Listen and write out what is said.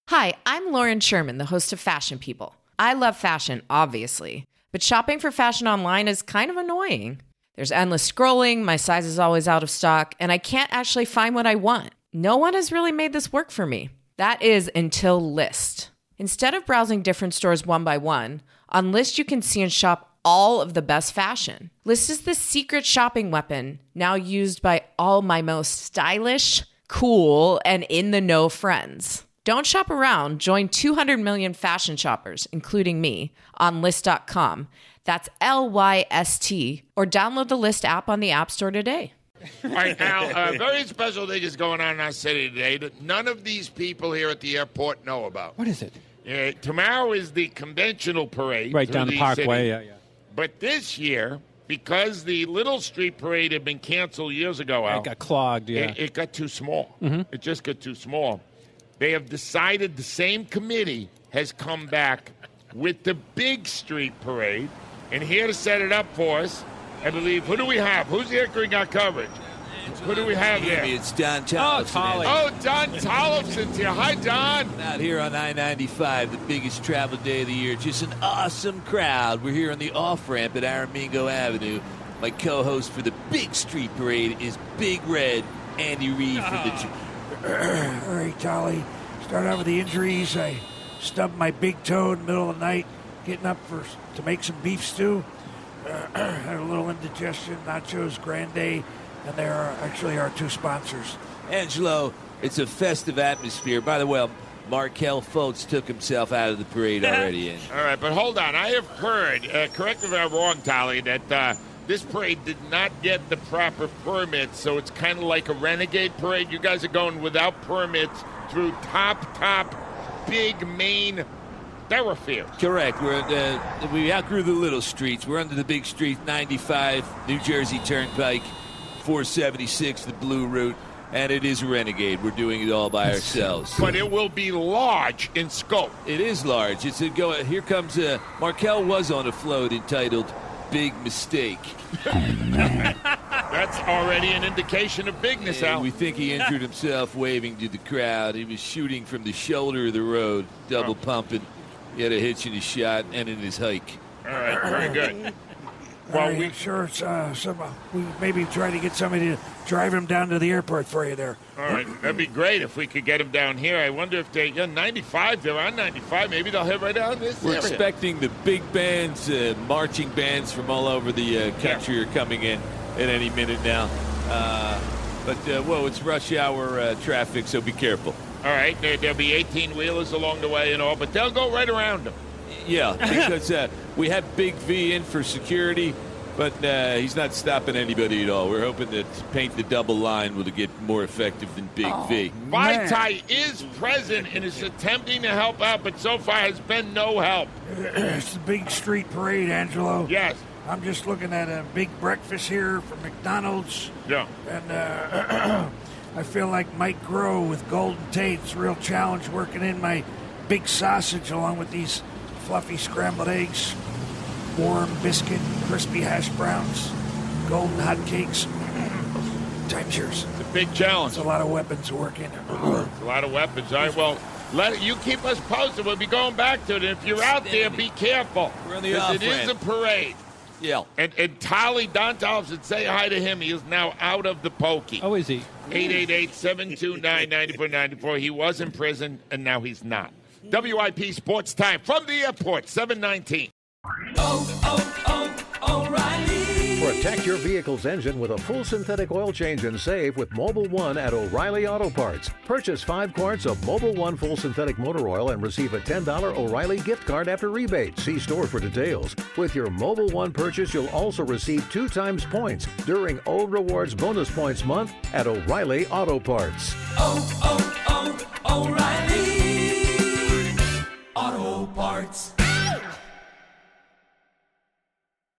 Hi, I'm Lauren Sherman, the host of Fashion People. I love fashion, obviously, but shopping for fashion online is kind of annoying. There's endless scrolling, my size is always out of stock, and I can't actually find what I want. No one has really made this work for me. That is until Lyst. Instead of browsing different stores one by one, on Lyst you can see and shop all of the best fashion. Lyst is the secret shopping weapon, now used by all my most stylish, cool, and in-the-know friends. Don't shop around. Join 200 million fashion shoppers, including me, on Lyst.com. That's Lyst, or download the Lyst app on the App Store today. All right, now, a very special thing is going on in our city today that none of these people here at the airport know about. What is it? Tomorrow is the conventional parade. Right down the Parkway, yeah. But this year, because the Little Street Parade had been canceled years ago, Al, it got clogged, yeah. It got too small. Mm-hmm. It just got too small. They have decided, the same committee has come back with the big street parade. And here to set it up for us, I believe, who do we have? Who's here doing our coverage? Who do we have there? It's Don Tollefson. Oh, Don Tollefson's here. Hi, Don. Out here on I-95, the biggest travel day of the year. Just an awesome crowd. We're here on the off-ramp at Aramingo Avenue. My co-host for the big street parade is Big Red, Andy Reid from the... All right, Tolly. Start out with the injuries. I stubbed my big toe in the middle of the night, getting up to make some beef stew. Had a little indigestion, nachos, grande, and they are actually our two sponsors. Angelo, it's a festive atmosphere. By the way, Markel Fultz took himself out of the parade already. All right, but hold on. I have heard, correct me if I'm wrong, Tolly, that this parade did not get the proper permits, so it's kind of like a renegade parade. You guys are going without permits through top, big main thoroughfare. Correct. We outgrew the little streets. We're under the big street, 95, New Jersey Turnpike, 476, the Blue Route, and it is a renegade. We're doing it all by ourselves. But it will be large in scope. It is large. Here comes Markel was on a float entitled Big Mistake. That's already an indication of bigness, Al. We think he injured himself waving to the crowd. He was shooting from the shoulder of the road, double pumping. He had a hitch in his shot and in his hike. All right, very good. Well, we sure we maybe try to get somebody to drive him down to the airport for you there. All right, that'd be great if we could get him down here. I wonder if they're 95. They're on 95. Maybe they'll head right down this We're area. expecting the big bands, marching bands from all over the country are coming in at any minute now. But it's rush hour traffic, so be careful. All right, there'll be 18-wheelers along the way and all, but they'll go right around them. Yeah, because we have Big V in for security, but he's not stopping anybody at all. We're hoping that Paint the Double Line will get more effective than Big V. Vaitai is present and is attempting to help out, but so far has been no help. It's the big street parade, Angelo. Yes. I'm just looking at a big breakfast here from McDonald's. Yeah. And I feel like Mike Groh with Golden Tate. It's a real challenge working in my big sausage along with these fluffy scrambled eggs, warm biscuit, crispy hash browns, golden hot cakes. Time's yours. It's a big challenge. It's a lot of weapons working. It's a lot of weapons. All right, well, you keep us posted. We'll be going back to it. And if you're out there, be careful. We're on the because off-ramp. it is a parade. Yeah. And Don Tollefson, say hi to him. He is now out of the pokey. Oh, is he? 888-729-9494. He was in prison, and now he's not. WIP Sports Time from the airport, 719. O'Reilly. Protect your vehicle's engine with a full synthetic oil change and save with Mobil 1 at O'Reilly Auto Parts. Purchase 5 quarts of Mobil 1 full synthetic motor oil and receive a $10 O'Reilly gift card after rebate. See store for details. With your Mobil 1 purchase, you'll also receive 2 times points during O Rewards Bonus Points Month at O'Reilly Auto Parts. O'Reilly Auto Parts.